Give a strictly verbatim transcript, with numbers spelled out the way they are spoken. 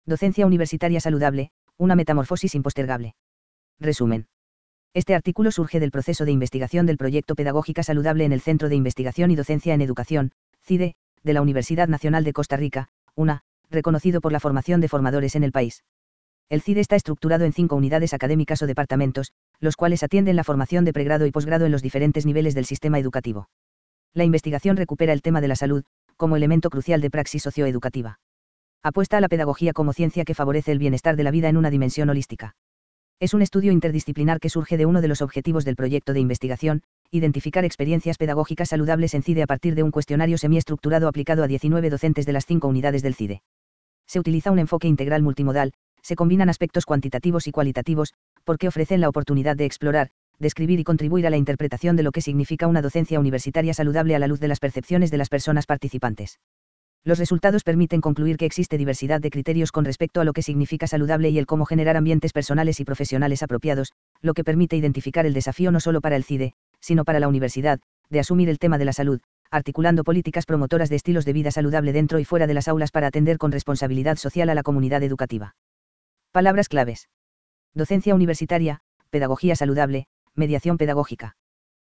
Docencia universitaria saludable, una metamorfosis impostergable. Resumen. Este artículo surge del proceso de investigación del proyecto Pedagógica Saludable en el Centro de Investigación y Docencia en Educación, C I D E, de la Universidad Nacional de Costa Rica, U N A, reconocido por la formación de formadores en el país. El C I D E está estructurado en cinco unidades académicas o departamentos, los cuales atienden la formación de pregrado y posgrado en los diferentes niveles del sistema educativo. La investigación recupera el tema de la salud, como elemento crucial de praxis socioeducativa. Apuesta a la pedagogía como ciencia que favorece el bienestar de la vida en una dimensión holística. Es un estudio interdisciplinar que surge de uno de los objetivos del proyecto de investigación, identificar experiencias pedagógicas saludables en C I D E a partir de un cuestionario semiestructurado aplicado a diecinueve docentes de las cinco unidades del C I D E. Se utiliza un enfoque integral multimodal, se combinan aspectos cuantitativos y cualitativos, porque ofrecen la oportunidad de explorar, describir y contribuir a la interpretación de lo que significa una docencia universitaria saludable a la luz de las percepciones de las personas participantes. Los resultados permiten concluir que existe diversidad de criterios con respecto a lo que significa saludable y el cómo generar ambientes personales y profesionales apropiados, lo que permite identificar el desafío no solo para el C I D E, sino para la universidad, de asumir el tema de la salud, articulando políticas promotoras de estilos de vida saludable dentro y fuera de las aulas para atender con responsabilidad social a la comunidad educativa. Palabras claves. Docencia universitaria, pedagogía saludable, mediación pedagógica.